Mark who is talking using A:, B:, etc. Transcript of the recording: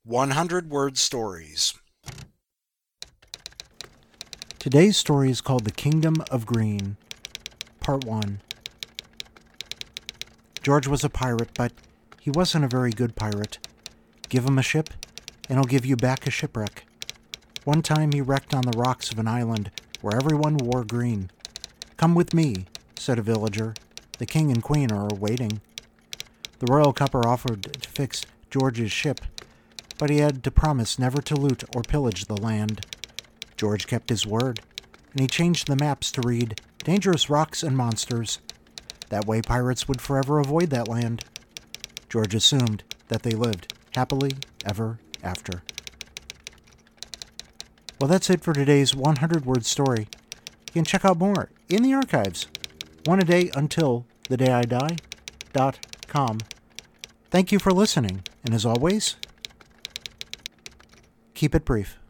A: 100-word stories.
B: Today's story is called The Kingdom of Green, Part 1. George was a pirate, but he wasn't a very good pirate. Give him a ship, and he'll give you back a shipwreck. One time he wrecked on the rocks of an island where everyone wore green. "Come with me," said a villager. "The king and queen are waiting." The royal couple offered to fix George's ship, but he had to promise never to loot or pillage the land. George kept his word, and he changed the maps to read "Dangerous Rocks and Monsters." That way pirates would forever avoid that land. George assumed that they lived happily ever after. Well, that's it for today's 100-word story. You can check out more in the archives. One a day until the day I die.com. Thank you for listening, and as always, keep it brief.